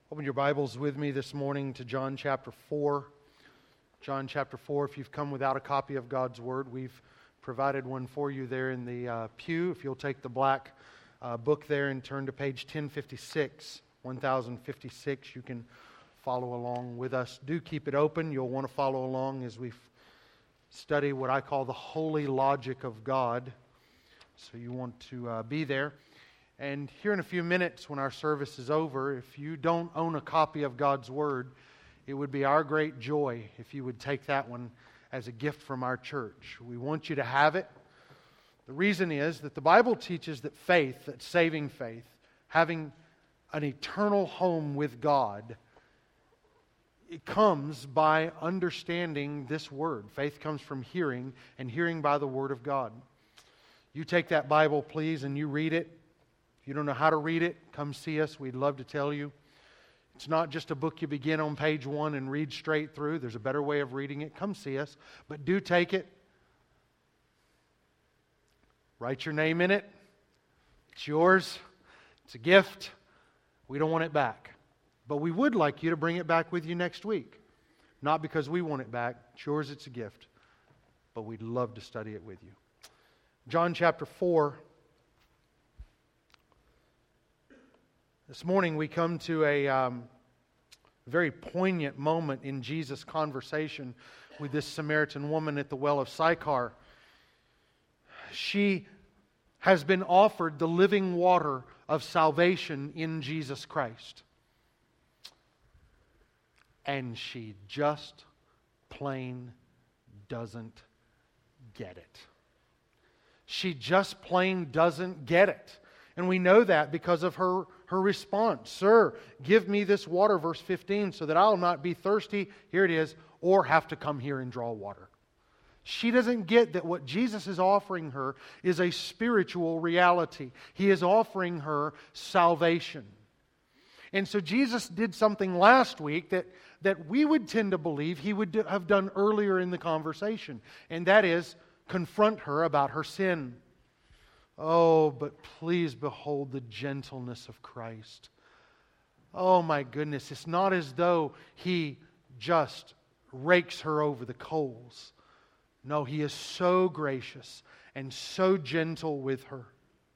Open your Bibles with me this morning to John chapter 4. John chapter 4, if you've come without a copy of God's Word, we've provided one for you there in the pew. If you'll take the black book there and turn to page 1056, you can follow along with us. Do keep it open. You'll want to follow along as we study what I call the holy logic of God. So you want to be there. And here in a few minutes when our service is over, if you don't own a copy of God's Word, it would be our great joy if you would take that one as a gift from our church. We want you to have it. The reason is that the Bible teaches that faith, that saving faith, having an eternal home with God, it comes by understanding this Word. Faith comes from hearing, and hearing by the Word of God. You take that Bible, please, and you read it. If you don't know how to read it, come see us. We'd love to tell you. It's not just a book you begin on page 1 and read straight through. There's a better way of reading it. Come see us. But do take it. Write your name in it. It's yours. It's a gift. We don't want it back. But we would like you to bring it back with you next week. Not because we want it back. It's yours. It's a gift. But we'd love to study it with you. John chapter 4. This morning we come to a very poignant moment in Jesus' conversation with this Samaritan woman at the well of Sychar. She has been offered the living water of salvation in Jesus Christ. And she just plain doesn't get it. She just plain doesn't get it. And we know that because of her response. Sir, give me this water, verse 15, so that I'll not be thirsty, here it is, or have to come here and draw water. She doesn't get that what Jesus is offering her is a spiritual reality. He is offering her salvation. And so Jesus did something last week that we would tend to believe He would have done earlier in the conversation. And that is confront her about her sin. Oh, but please behold the gentleness of Christ. Oh my goodness, it's not as though He just rakes her over the coals. No, He is so gracious and so gentle with her.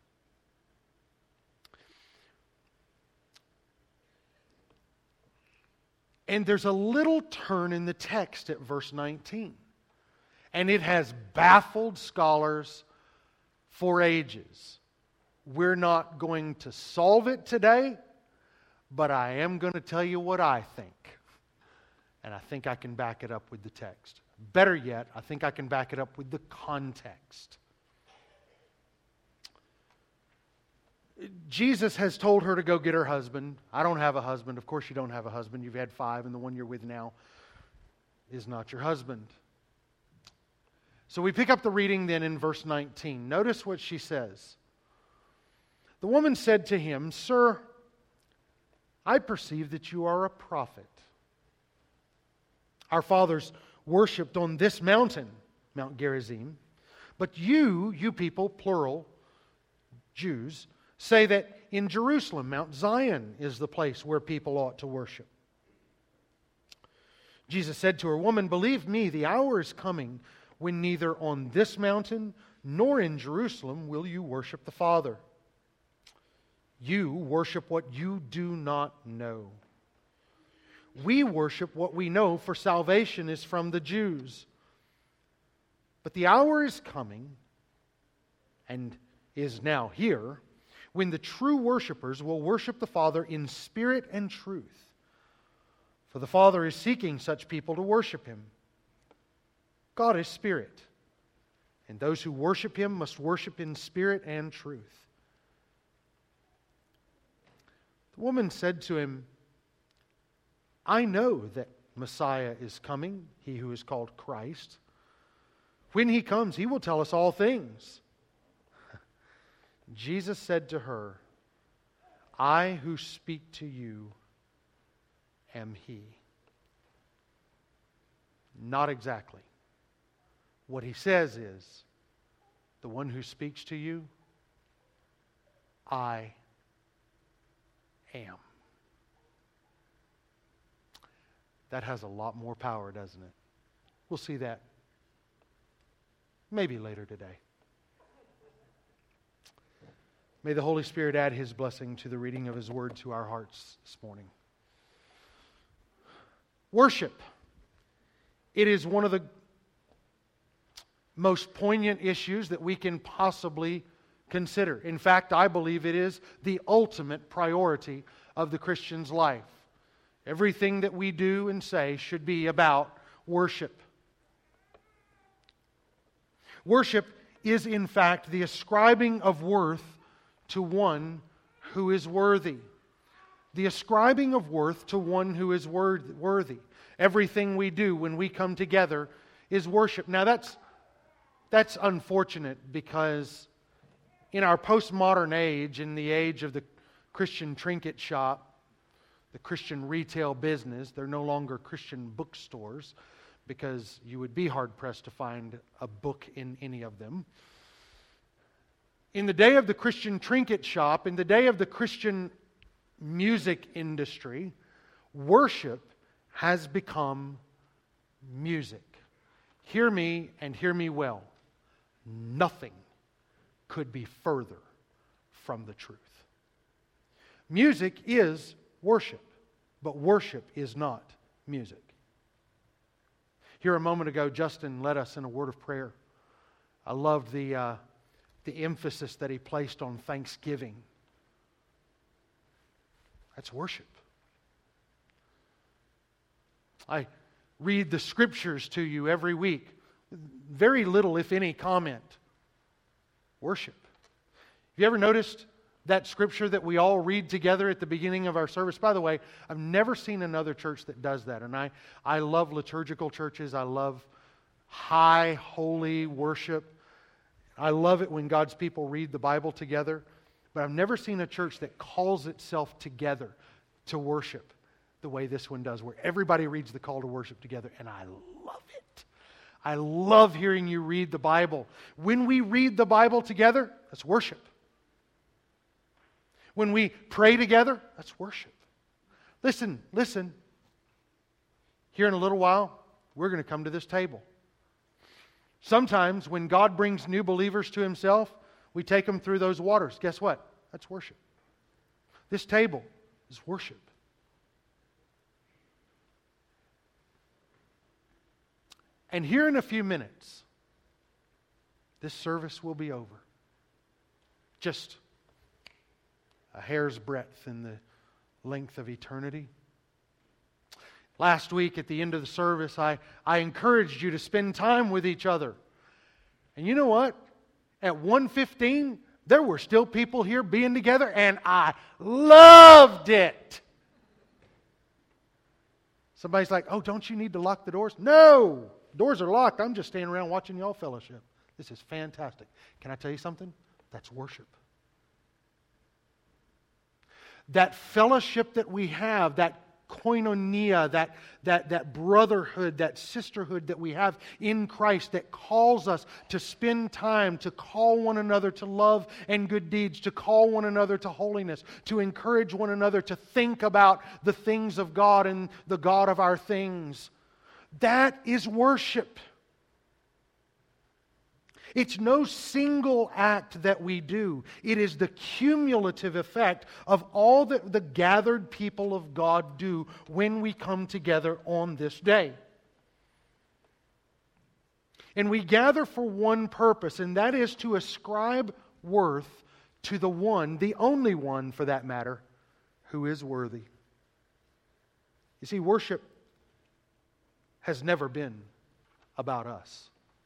And there's a little turn in the text at verse 19. And it has baffled scholars for ages. We're not going to solve it today, but I am going to tell you what I think. And I think I can back it up with the text. Better yet, I think I can back it up with the context. Jesus has told her to go get her husband. I don't have a husband. Of course you don't have a husband. You've had 5, and the one you're with now is not your husband. So we pick up the reading then in verse 19. Notice what she says. The woman said to him, Sir, I perceive that you are a prophet. Our fathers worshipped on this mountain, Mount Gerizim, but you people, plural, Jews, say that in Jerusalem, Mount Zion is the place where people ought to worship. Jesus said to her, Woman, believe me, the hour is coming when neither on this mountain nor in Jerusalem will you worship the Father. You worship what you do not know. We worship what we know, for salvation is from the Jews. But the hour is coming, and is now here, when the true worshipers will worship the Father in spirit and truth. For the Father is seeking such people to worship Him. God is spirit, and those who worship Him must worship in spirit and truth. The woman said to him, I know that Messiah is coming, He who is called Christ. When He comes, He will tell us all things. Jesus said to her, I who speak to you am He. Not exactly. What He says is, the one who speaks to you, I am. that has a lot more power, doesn't it? We'll see that maybe later today. May the Holy Spirit add His blessing to the reading of His Word to our hearts this morning. Worship. It is one of the most poignant issues that we can possibly consider. In fact, I believe it is the ultimate priority of the Christian's life. Everything that we do and say should be about worship. Worship is, in fact, the ascribing of worth to one who is worthy. The ascribing of worth to one who is worthy. Everything we do when we come together is worship. Now that's unfortunate, because in our postmodern age, in the age of the Christian trinket shop, the Christian retail business, they're no longer Christian bookstores, because you would be hard-pressed to find a book in any of them. In the day of the Christian trinket shop, in the day of the Christian music industry, worship has become music. Hear me and hear me well. Nothing could be further from the truth. Music is worship, but worship is not music. Here a moment ago, Justin led us in a word of prayer. I loved the emphasis that he placed on thanksgiving. That's worship. I read the Scriptures to you every week. Very little, if any, comment. Worship. Have you ever noticed that Scripture that we all read together at the beginning of our service? By the way, I've never seen another church that does that. And I love liturgical churches. I love high, holy worship. I love it when God's people read the Bible together. But I've never seen a church that calls itself together to worship the way this one does, where everybody reads the call to worship together, and I love it. I love hearing you read the Bible. When we read the Bible together, that's worship. When we pray together, that's worship. Listen. Here in a little while, we're going to come to this table. Sometimes when God brings new believers to Himself, we take them through those waters. Guess what? That's worship. This table is worship. And here in a few minutes, this service will be over. Just a hair's breadth in the length of eternity. Last week at the end of the service, I encouraged you to spend time with each other. And you know what? At 1:15, there were still people here being together, and I loved it. Somebody's like, oh, don't you need to lock the doors? No! Doors are locked. I'm just standing around watching y'all fellowship. This is fantastic. Can I tell you something? That's worship. That fellowship that we have, that koinonia, that brotherhood, that sisterhood that we have in Christ, that calls us to spend time, to call one another to love and good deeds, to call one another to holiness, to encourage one another to think about the things of God and the God of our things. That is worship. It's no single act that we do. It is the cumulative effect of all that the gathered people of God do when we come together on this day. And we gather for one purpose, and that is to ascribe worth to the one, the only one for that matter, who is worthy. You see, worship has never been about us.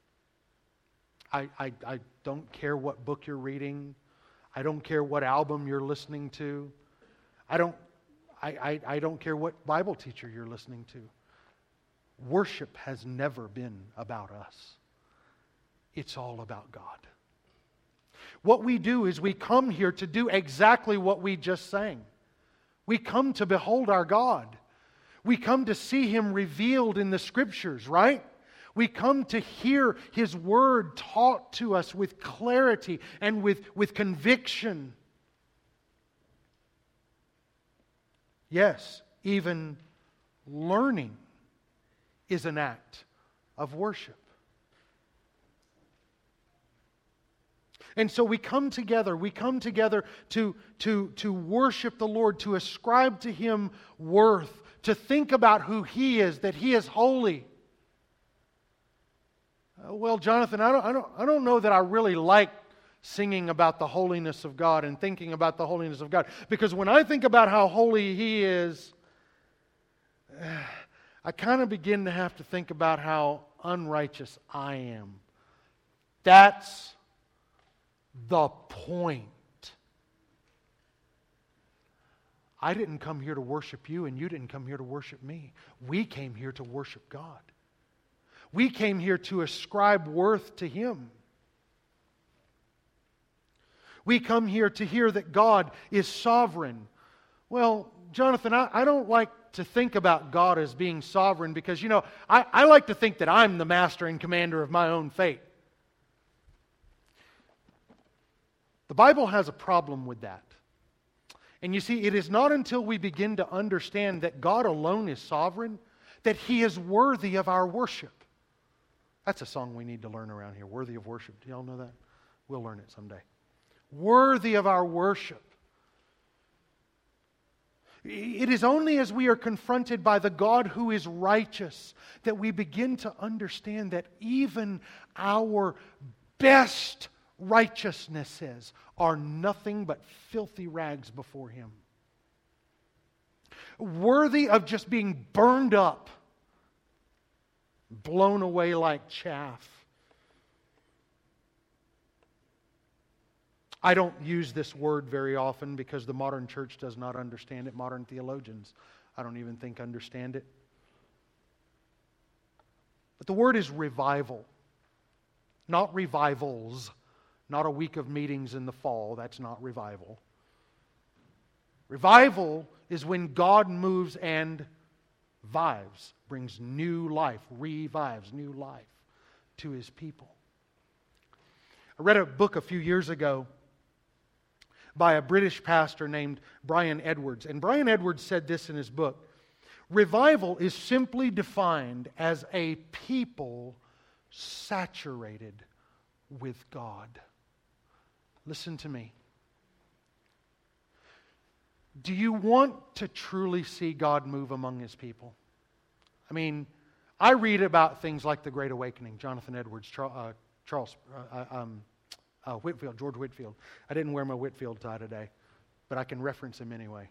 I don't care what book you're reading. I don't care what album you're listening to. I don't care what Bible teacher you're listening to. Worship has never been about us. It's all about God. What we do is we come here to do exactly what we just sang. We come to behold our God. We come to see Him revealed in the Scriptures, right? We come to hear His Word taught to us with clarity and with conviction. Yes, even learning is an act of worship. And so we come together to worship the Lord, to ascribe to Him worth, to think about who He is, that He is holy. Well, Jonathan, I don't know that I really like singing about the holiness of God and thinking about the holiness of God. Because when I think about how holy He is, I kind of begin to have to think about how unrighteous I am. That's the point. I didn't come here to worship you, and you didn't come here to worship me. We came here to worship God. We came here to ascribe worth to Him. We come here to hear that God is sovereign. Well, Jonathan, I don't like to think about God as being sovereign because, I like to think that I'm the master and commander of my own fate. The Bible has a problem with that. And you see, it is not until we begin to understand that God alone is sovereign that He is worthy of our worship. That's a song we need to learn around here, Worthy of Worship. Do y'all know that? We'll learn it someday. Worthy of our worship. It is only as we are confronted by the God who is righteous that we begin to understand that even our best righteousnesses are nothing but filthy rags before Him. Worthy of just being burned up, blown away like chaff. I don't use this word very often because the modern church does not understand it. Modern theologians, I don't even think understand it. But the word is revival, not revivals. Not a week of meetings in the fall. That's not revival. Revival is when God moves and vives, brings new life, revives new life to His people. I read a book a few years ago by a British pastor named Brian Edwards. And Brian Edwards said this in his book: revival is simply defined as a people saturated with God. Listen to me. Do you want to truly see God move among His people? I mean, I read about things like the Great Awakening, Jonathan Edwards, George Whitefield. I didn't wear my Whitefield tie today, but I can reference him anyway.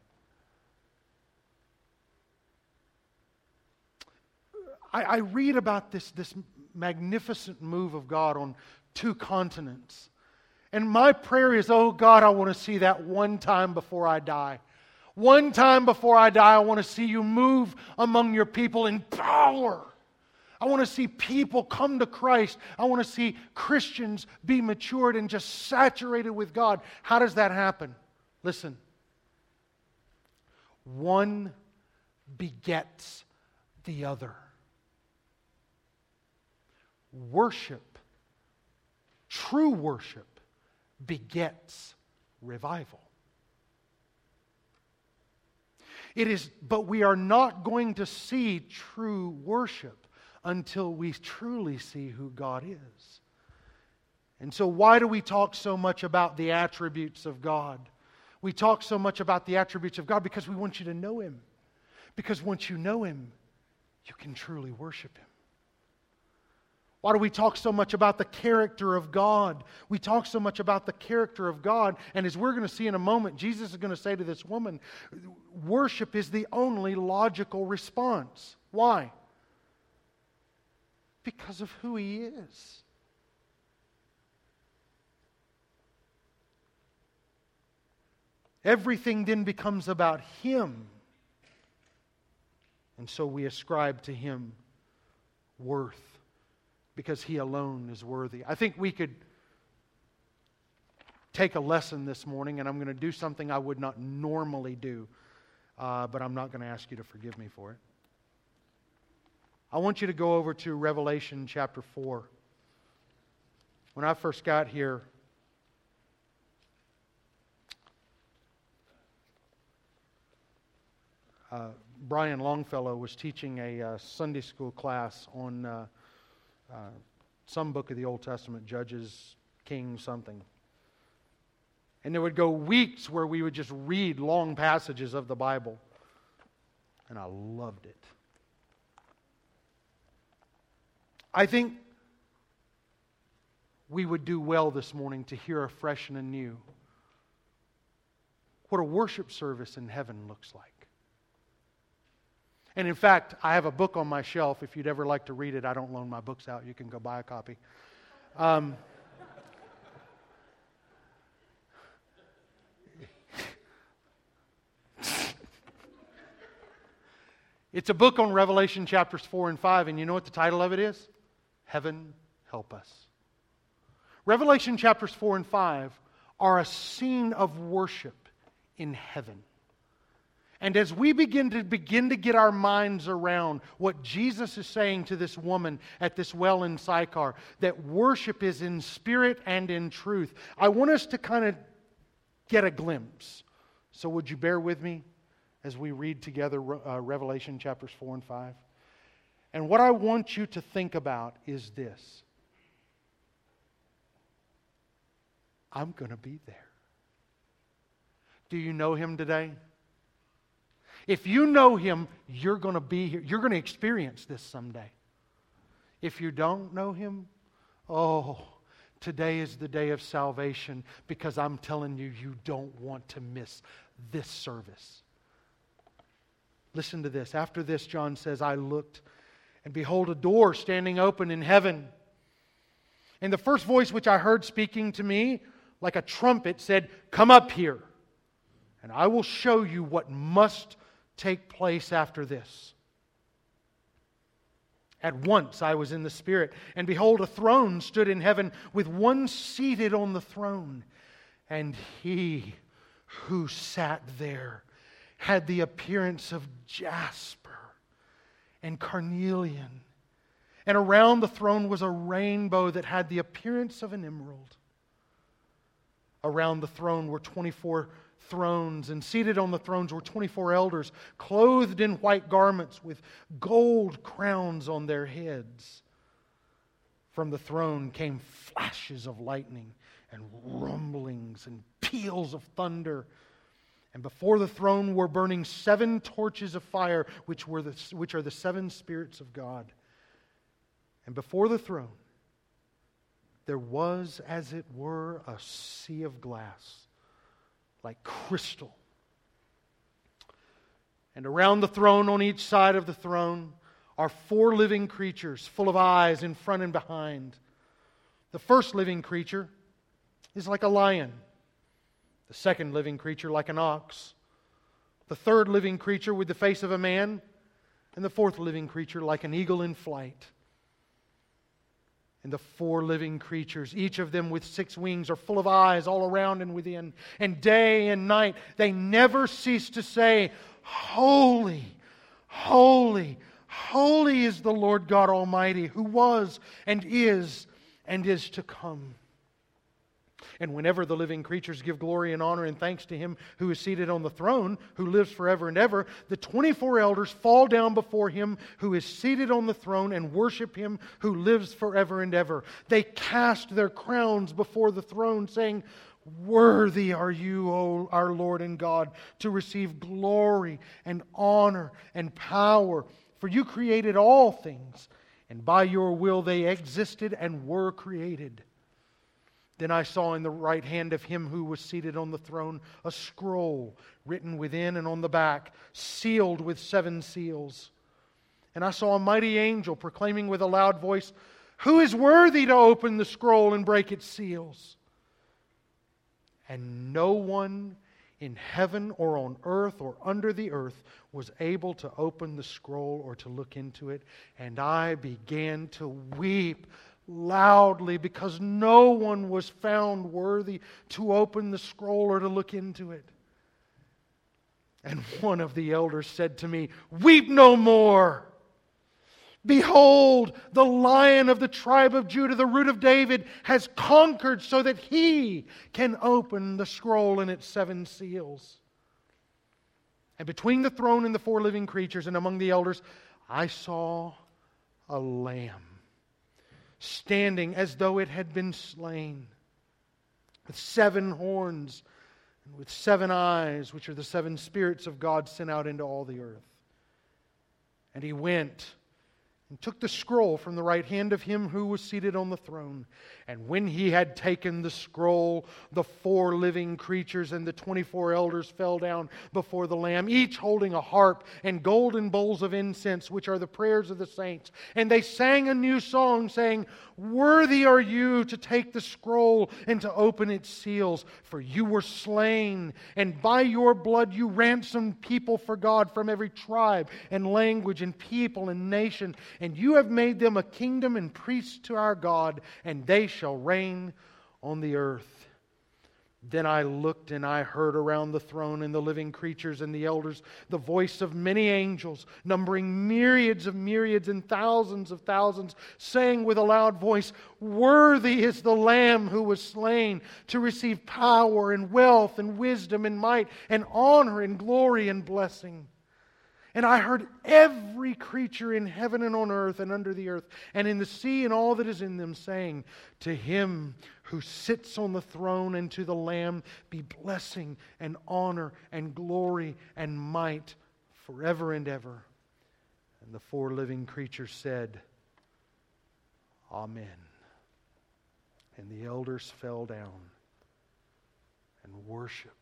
I read about this magnificent move of God on 2 continents. And my prayer is, oh God, I want to see that one time before I die. One time before I die, I want to see You move among Your people in power. I want to see people come to Christ. I want to see Christians be matured and just saturated with God. How does that happen? Listen. One begets the other. Worship, true worship, begets revival. But we are not going to see true worship until we truly see who God is. And so why do we talk so much about the attributes of God? We talk so much about the attributes of God because we want you to know Him. Because once you know Him, you can truly worship Him. Why do we talk so much about the character of God? We talk so much about the character of God, and as we're going to see in a moment, Jesus is going to say to this woman, worship is the only logical response. Why? Because of who He is. Everything then becomes about Him. And so we ascribe to Him worth because He alone is worthy. I think we could take a lesson this morning, and I'm going to do something I would not normally do, but I'm not going to ask you to forgive me for it. I want you to go over to Revelation chapter 4. When I first got here, Brian Longfellow was teaching a Sunday school class on some book of the Old Testament, Judges, Kings, something. And there would go weeks where we would just read long passages of the Bible. And I loved it. I think we would do well this morning to hear afresh and anew what a worship service in heaven looks like. And in fact, I have a book on my shelf. If you'd ever like to read it, I don't loan my books out. You can go buy a copy. It's a book on Revelation chapters 4 and 5, and you know what the title of it is? Heaven Help Us. Revelation chapters 4 and 5 are a scene of worship in heaven. And as we begin to get our minds around what Jesus is saying to this woman at this well in Sychar, that worship is in spirit and in truth, I want us to kind of get a glimpse. So would you bear with me as we read together Revelation chapters 4 and 5? And what I want you to think about is this. I'm going to be there. Do you know Him today? If you know Him, you're going to be here. You're going to experience this someday. If you don't know Him, today is the day of salvation, because I'm telling you, you don't want to miss this service. Listen to this. After this, John says, I looked, and behold, a door standing open in heaven. And the first voice which I heard speaking to me, like a trumpet, said, Come up here, and I will show you what must take place after this. At once I was in the Spirit, and behold, a throne stood in heaven, with one seated on the throne. And He who sat there had the appearance of jasper and carnelian. And around the throne was a rainbow that had the appearance of an emerald. Around the throne were 24 thrones, and seated on the thrones were 24 elders, clothed in white garments with gold crowns on their heads. From the throne came flashes of lightning and rumblings and peals of thunder. And before the throne were burning 7 torches of fire, which are the 7 spirits of God. And before the throne there was, as it were, a sea of glass, like crystal. And around the throne, on each side of the throne, are 4 living creatures, full of eyes in front and behind. The first living creature is like a lion. The second living creature like an ox. The third living creature with the face of a man. And the fourth living creature like an eagle in flight. And the 4 living creatures, each of them with 6 wings, are full of eyes all around and within. And day and night they never cease to say, Holy, holy, holy is the Lord God Almighty, who was and is to come. And whenever the living creatures give glory and honor and thanks to Him who is seated on the throne, who lives forever and ever, the 24 elders fall down before Him who is seated on the throne and worship Him who lives forever and ever. They cast their crowns before the throne, saying, Worthy are you, O our Lord and God, to receive glory and honor and power, for you created all things, and by your will they existed and were created. Then I saw in the right hand of Him who was seated on the throne a scroll written within and on the back, sealed with 7 seals. And I saw a mighty angel proclaiming with a loud voice, Who is worthy to open the scroll and break its seals? And no one in heaven or on earth or under the earth was able to open the scroll or to look into it. And I began to weep loudly, because no one was found worthy to open the scroll or to look into it. And one of the elders said to me, Weep no more. Behold, the Lion of the tribe of Judah, the Root of David, has conquered so that He can open the scroll and its 7 seals. And between the throne and the four living creatures and among the elders, I saw a lamb standing as though it had been slain, with 7 horns and with 7 eyes, which are the 7 spirits of God sent out into all the earth. And he went and took the scroll from the right hand of him who was seated on the throne. And when he had taken the scroll, the 4 living creatures and the 24 elders fell down before the Lamb, each holding a harp and golden bowls of incense, which are the prayers of the saints. And they sang a new song, saying, "Worthy are you to take the scroll and to open its seals, for you were slain, and by your blood you ransomed people for God from every tribe and language and people and nation. And you have made them a kingdom and priests to our God, and they shall reign on the earth." Then I looked and I heard around the throne and the living creatures and the elders the voice of many angels, numbering myriads of myriads and thousands of thousands, saying with a loud voice, "Worthy is the Lamb who was slain to receive power and wealth and wisdom and might and honor and glory and blessing." And I heard every creature in heaven and on earth and under the earth and in the sea and all that is in them, saying, "To Him who sits on the throne and to the Lamb be blessing and honor and glory and might forever and ever." And the 4 living creatures said, "Amen." And the elders fell down and worshiped.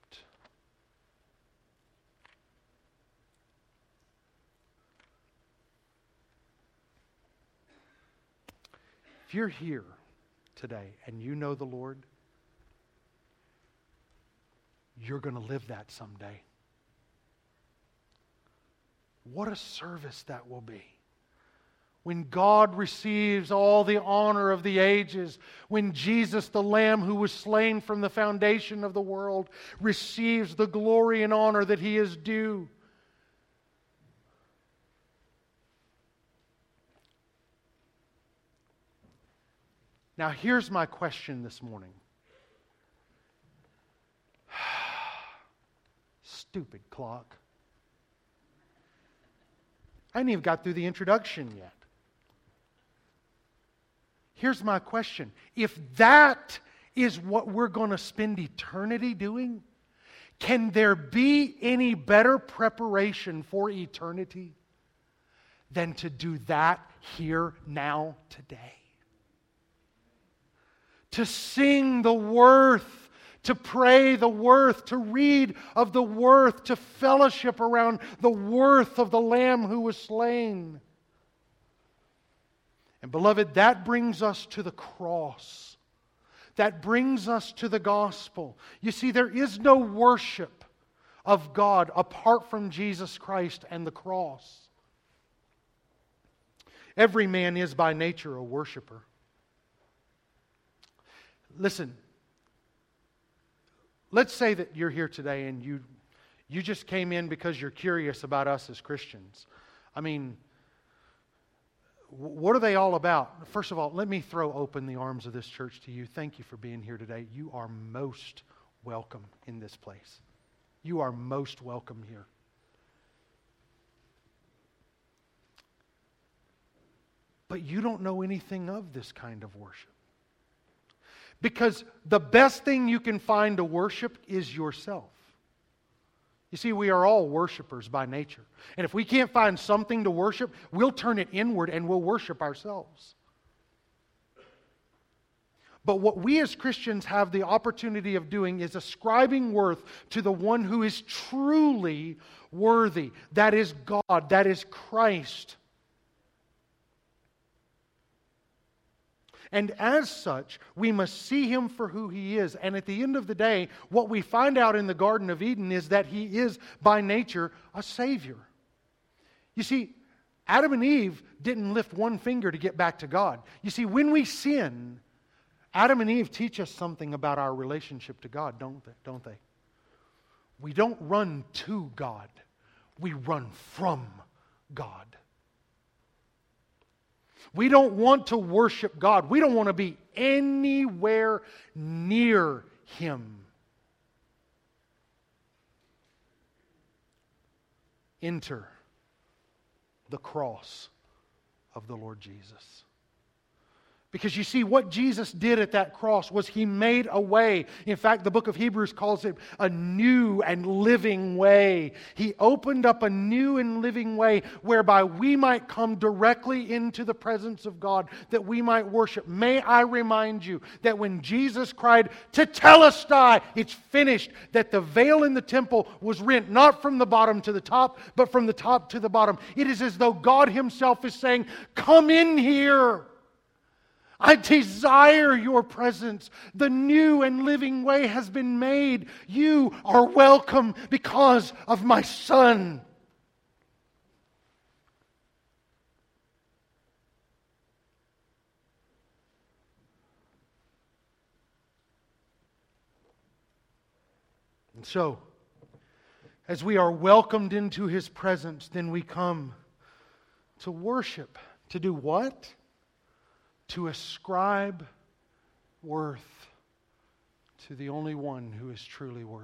If you're here today and you know the Lord, you're going to live that someday. What a service that will be. When God receives all the honor of the ages, when Jesus, the Lamb who was slain from the foundation of the world, receives the glory and honor that He is due. Now, here's my question this morning. Stupid clock. I hadn't even got through the introduction yet. Here's my question. If that is what we're going to spend eternity doing, can there be any better preparation for eternity than to do that here, now, today? To sing the worth, to pray the worth, to read of the worth, to fellowship around the worth of the Lamb who was slain. And beloved, that brings us to the cross. That brings us to the gospel. You see, there is no worship of God apart from Jesus Christ and the cross. Every man is by nature a worshiper. Listen, let's say that you're here today and you just came in because you're curious about us as Christians. I mean, what are they all about? First of all, let me throw open the arms of this church to you. Thank you for being here today. You are most welcome in this place. You are most welcome here. But you don't know anything of this kind of worship. Because the best thing you can find to worship is yourself. You see, we are all worshipers by nature. And if we can't find something to worship, we'll turn it inward and we'll worship ourselves. But what we as Christians have the opportunity of doing is ascribing worth to the one who is truly worthy. That is God. That is Christ. And as such, we must see Him for who He is. And at the end of the day, what we find out in the Garden of Eden is that He is, by nature, a Savior. You see, Adam and Eve didn't lift one finger to get back to God. You see, when we sin, Adam and Eve teach us something about our relationship to God, don't they? We don't run to God. We run from God. We don't want to worship God. We don't want to be anywhere near Him. enter the cross of the Lord Jesus. Because you see, what Jesus did at that cross was He made a way. In fact, the book of Hebrews calls it a new and living way. He opened up a new and living way whereby we might come directly into the presence of God, that we might worship. May I remind you that when Jesus cried, "Tetelestai," it's finished, that the veil in the temple was rent not from the bottom to the top, but from the top to the bottom. It is as though God Himself is saying, "Come in here. I desire your presence. The new and living way has been made. You are welcome because of my Son." And so, as we are welcomed into His presence, then we come to worship. To do what? To ascribe worth to the only one who is truly worthy.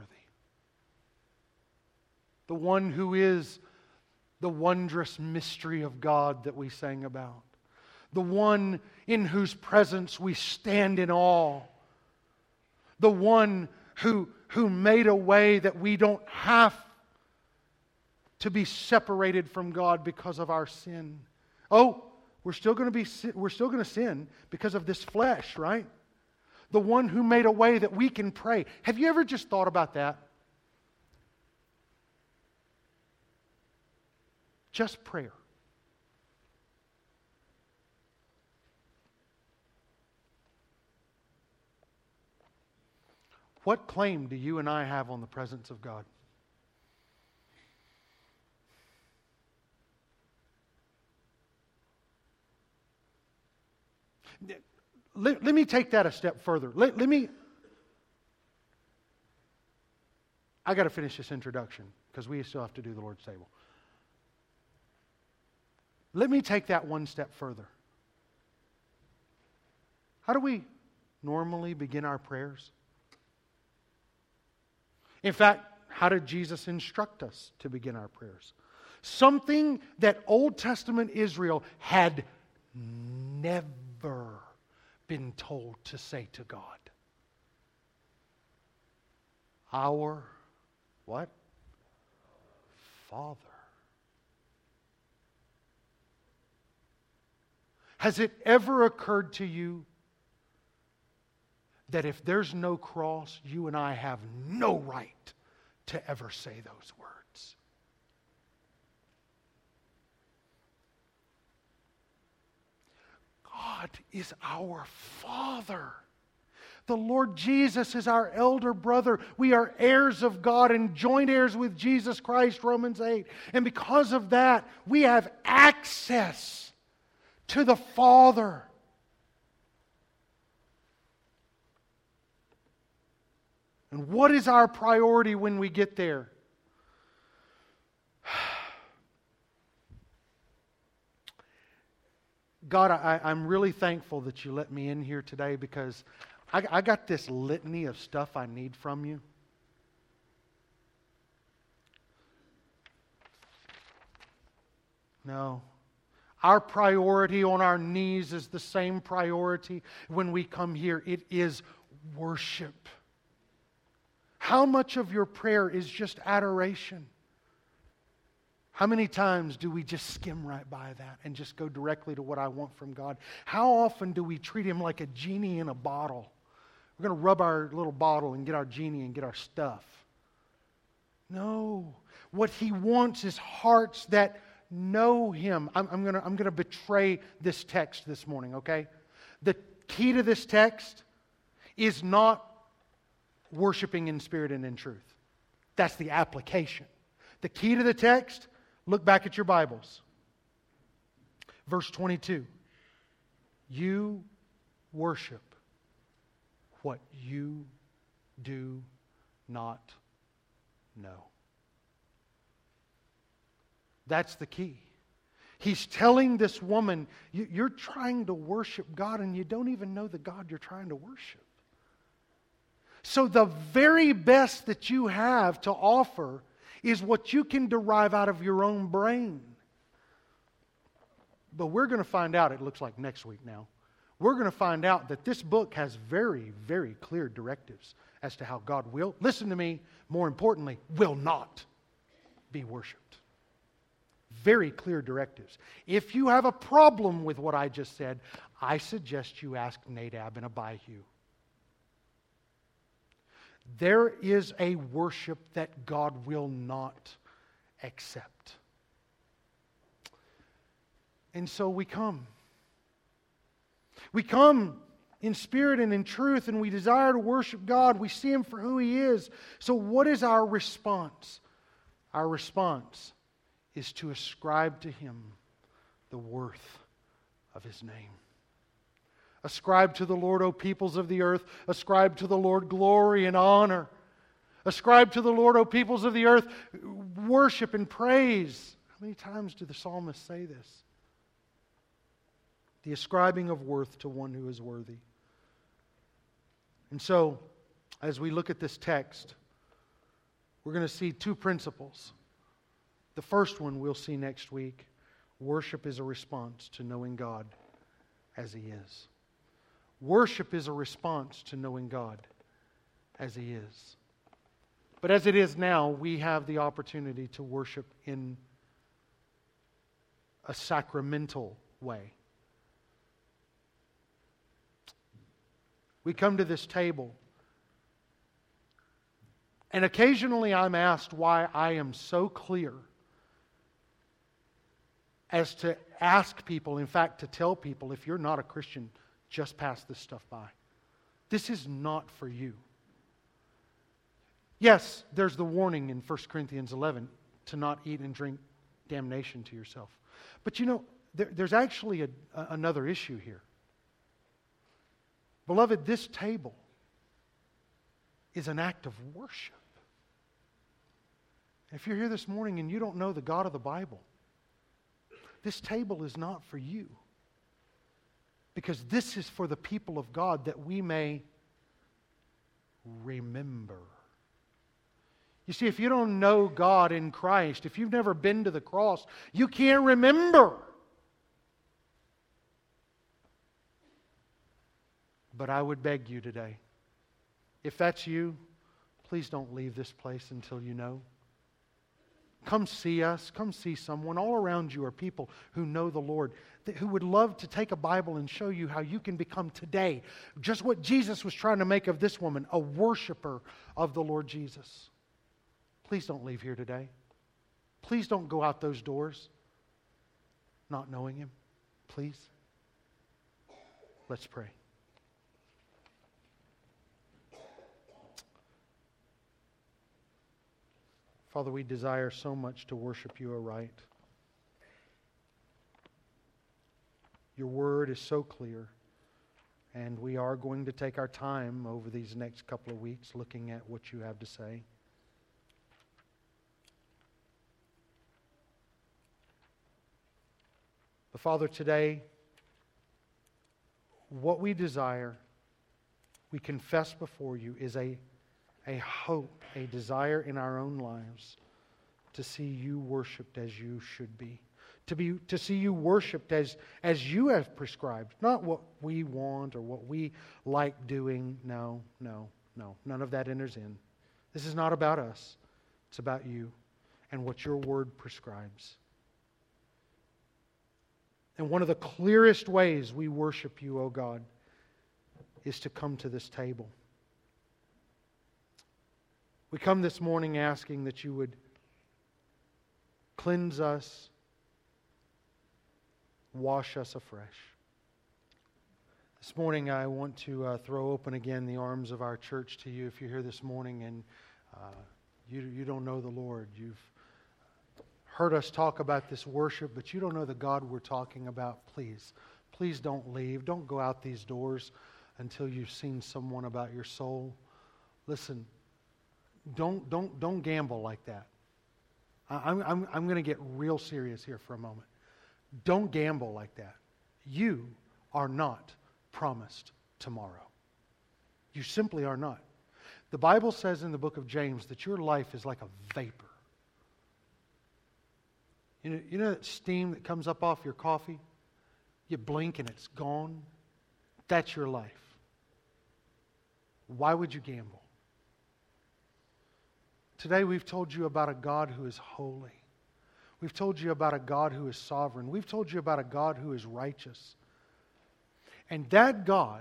The one who is the wondrous mystery of God that we sang about. The one in whose presence we stand in awe. The one who made a way that we don't have to be separated from God because of our sin. Oh, we're still going to sin because of this flesh, right? The one who made a way that we can pray. Have you ever just thought about that? Just prayer. What claim do you and I have on the presence of God? Let me take that a step further. I got to finish this introduction because we still have to do the Lord's table. Let me take that one step further. How do we normally begin our prayers? In fact, how did Jesus instruct us to begin our prayers? Something that Old Testament Israel had never been told to say to God. Our what? Father. Has it ever occurred to you that if there's no cross, you and I have no right to ever say those words? God is our Father. The Lord Jesus is our elder brother. We are heirs of God and joint heirs with Jesus Christ, Romans 8. And because of that, we have access to the Father. And what is our priority when we get there? God, I'm really thankful that you let me in here today because I got this litany of stuff I need from you. No. Our priority on our knees is the same priority when we come here. It is worship. How much of your prayer is just adoration? How many times do we just skim right by that and just go directly to what I want from God? How often do we treat Him like a genie in a bottle? We're going to rub our little bottle and get our genie and get our stuff. No. What He wants is hearts that know Him. I'm going to betray this text this morning, okay? The key to this text is not worshiping in spirit and in truth. That's the application. The key to the text, look back at your Bibles. Verse 22. You worship what you do not know. That's the key. He's telling this woman, you're trying to worship God and you don't even know the God you're trying to worship. So the very best that you have to offer is what you can derive out of your own brain. But we're going to find out, it looks like next week now, we're going to find out that this book has very, very clear directives as to how God will, listen to me, more importantly, will not be worshiped. Very clear directives. If you have a problem with what I just said, I suggest you ask Nadab and Abihu. There is a worship that God will not accept. And so we come. We come in spirit and in truth, and we desire to worship God. We see Him for who He is. So what is our response? Our response is to ascribe to Him the worth of His name. Ascribe to the Lord, O peoples of the earth. Ascribe to the Lord glory and honor. Ascribe to the Lord, O peoples of the earth, worship and praise. How many times do the psalmists say this? The ascribing of worth to one who is worthy. And so, as we look at this text, we're going to see two principles. The first one we'll see next week. Worship is a response to knowing God as He is. Worship is a response to knowing God as He is. But as it is now, we have the opportunity to worship in a sacramental way. We come to this table, and occasionally I'm asked why I am so clear as to ask people, in fact, to tell people, if you're not a Christian, just pass this stuff by. This is not for you. Yes, there's the warning in 1 Corinthians 11 to not eat and drink damnation to yourself. But you know, there's actually another issue here. Beloved, this table is an act of worship. If you're here this morning and you don't know the God of the Bible, this table is not for you. Because this is for the people of God, that we may remember. You see, if you don't know God in Christ, if you've never been to the cross, you can't remember. But I would beg you today, if that's you, please don't leave this place until you know. Come see us. Come see someone. All around you are people who know the Lord, who would love to take a Bible and show you how you can become today, just what Jesus was trying to make of this woman, a worshiper of the Lord Jesus. Please don't leave here today. Please don't go out those doors not knowing Him. Please. Let's pray. Father, we desire so much to worship You aright. Your word is so clear, and we are going to take our time over these next couple of weeks looking at what You have to say. But Father, today, what we desire, we confess before You, is a hope, a desire in our own lives to see You worshipped as You should be. To see You worshipped as You have prescribed. Not what we want or what we like doing. No. None of that enters in. This is not about us. It's about You and what Your word prescribes. And one of the clearest ways we worship You, O God, is to come to this table. We come this morning asking that You would cleanse us, wash us afresh. This morning I want to throw open again the arms of our church to you. If you're here this morning and you don't know the Lord, you've heard us talk about this worship, but you don't know the God we're talking about, please don't leave. Don't go out these doors until you've seen someone about your soul. Listen, don't gamble like that. I'm going to get real serious here for a moment. Don't gamble like that. You are not promised tomorrow. You simply are not. The Bible says in the book of James that your life is like a vapor. You know that steam that comes up off your coffee? You blink and it's gone. That's your life. Why would you gamble? Today we've told you about a God who is holy. We've told you about a God who is sovereign. We've told you about a God who is righteous. And that God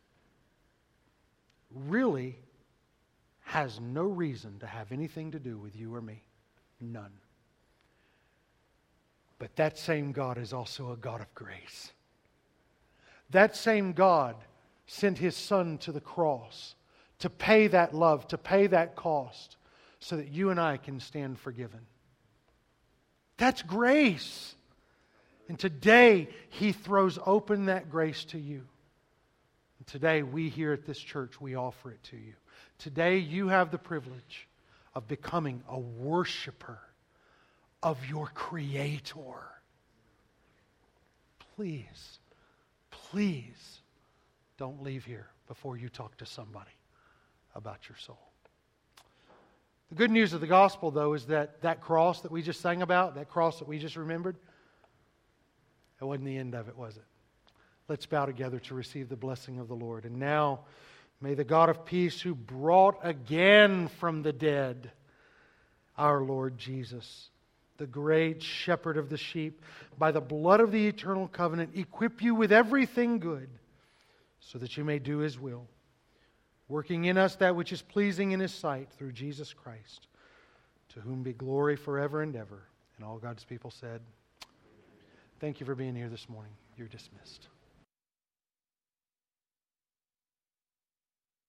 really has no reason to have anything to do with you or me. None. But that same God is also a God of grace. That same God sent His Son to the cross to pay that love, to pay that cost, so that you and I can stand forgiven. That's grace. And today, He throws open that grace to you. And today, we here at this church, we offer it to you. Today, you have the privilege of becoming a worshiper of your Creator. Please, please don't leave here before you talk to somebody about your soul. The good news of the gospel, though, is that cross that we just sang about, that cross that we just remembered, it wasn't the end of it, was it? Let's bow together to receive the blessing of the Lord. And now, may the God of peace, who brought again from the dead our Lord Jesus, the great shepherd of the sheep, by the blood of the eternal covenant, equip you with everything good, so that you may do His will, working in us that which is pleasing in His sight through Jesus Christ, to whom be glory forever and ever. And all God's people said, thank you for being here this morning. You're dismissed.